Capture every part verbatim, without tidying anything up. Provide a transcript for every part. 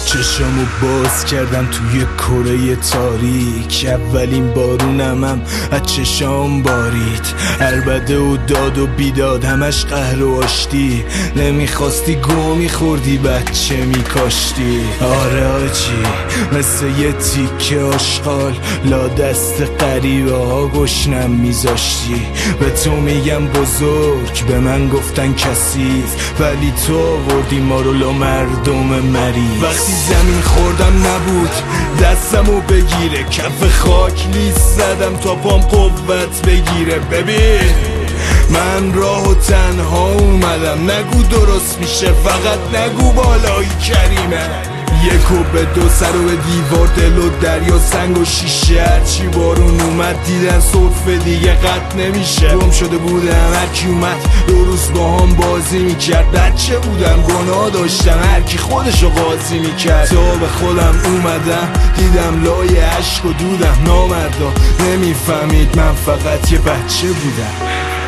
چشامو باز کردم توی کره تاریک، اولین بارونم هم از چشام بارید. عربده و داد و بیداد همش قهر و آشتی، نمیخواستی گو میخوردی بچه میکاشتی. آره آجی مثل یه تیکه آشغال لا دست غریبه ها گشنم میذاشتی. به تو میگم بزرگ، به من گفتن کثیف، ولی تو آوردی ما رو لا مردم مریض. وقتی زمین خوردم نبود دستمو بگیره، کف خاک لیست زدم تا پام قوت بگیره. ببین من راه و تنها اومدم، نگو درست میشه فقط نگو بالایی کریمه. یک و به دو سر و به دیوار، دل و دریا، سنگ و شیشه. هرچی بارون اومد دیدن صرف دیگه قط نمیشه. گم شده بودم هرکی اومد دو روز با هم بازی میکرد. بچه بودم گناه داشتم هرکی خودشو قاضی میکرد. تا به خودم اومدم دیدم لای عشق و دودم. نامردا نمیفهمید من فقط یه بچه بودم.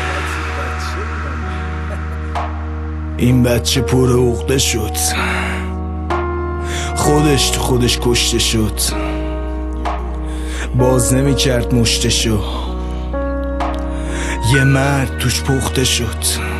این بچه پر عقده شد، خودش تو خودش کشته شد، باز نمی کرد مشتشو. یه مرد توش پخته شد،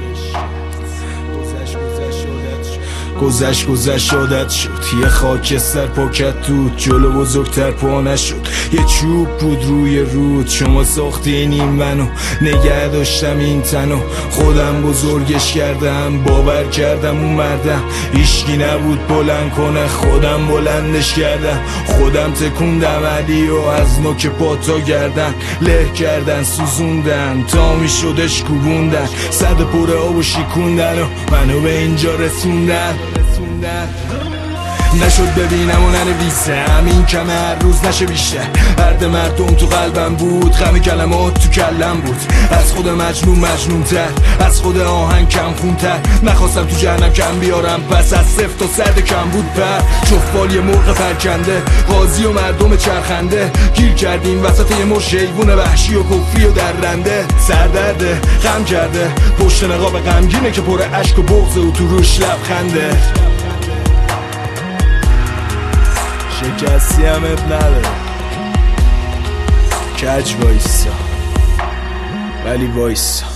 گذشت گذشت عادت شد. یه خاکستر پاکت دود، جلو بزرگتر پا نشد. یه چوب بود روی رود، شما ساختین این منو، نگه داشتم این تنو. خودم بزرگش کردم، باور کردم اومدم. هیچکی نبود بلند کنه، خودم بلندش کردم. خودم تکوندم علی و از نوک پاتا گردن له کردن، سوزوندن تا می شدش کوبوندن. صد پر آب و شیکوندن و منو به اینجا رسوندن. نشد ببینم و ننویسم، این کمه هر روز نشه بیشتر. درد مردم تو قلبم بود، غم کلمات تو کلم بود. از خود مجنون مجنون تر، از خود آهنگ کم خون تر. نخواستم تو جهنم کم بیارم، پس از صفر تا صد کم بود پر. جفتبال یه مرغ پرکنده، قاضی و مردم چرخنده. گیر کردیم وسط یه مش حیوون وحشی و کفری و درنده. سردرده غم کرده، پشت نقاب غمگینه که پر اشک و بغض و تو روش لبخنده. شکستی هم اب نداره، کج وایسا ولی وایسا.